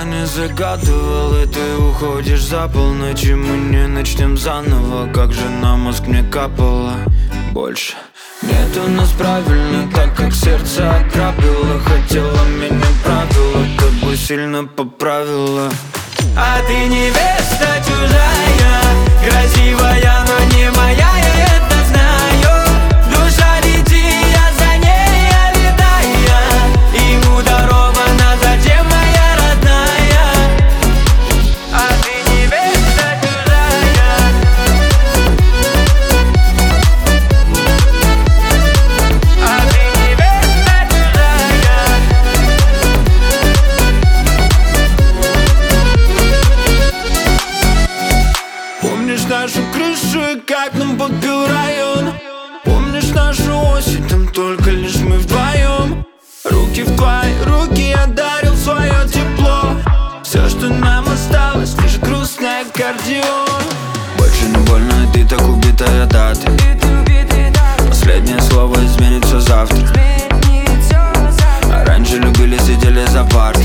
Я не загадывал, и ты уходишь за полночь, и мы не начнем заново. Как же на мозг мне капало больше. Нет у нас правильно, так как сердце ограбило. Хотела меня правила, тобой сильно поправила. А ты невеста чужая, красивая, но не моя, я это знаю. Душа летит, я за ней, я летаю. Ему дарована, зачем моя родная? А ты невеста чужая. А ты невеста чужая. Помнишь нашу крышу и как нам подпел район? Помнишь нашу осень, там только лишь мы вдвоем. Руки в твои руки, я дарил свое тепло. Все, что нам осталось, лишь грустный аккордеон. Больше не больно, ты так убитая дата. Последнее слово изменится завтра. А раньше любили, сидели за партой.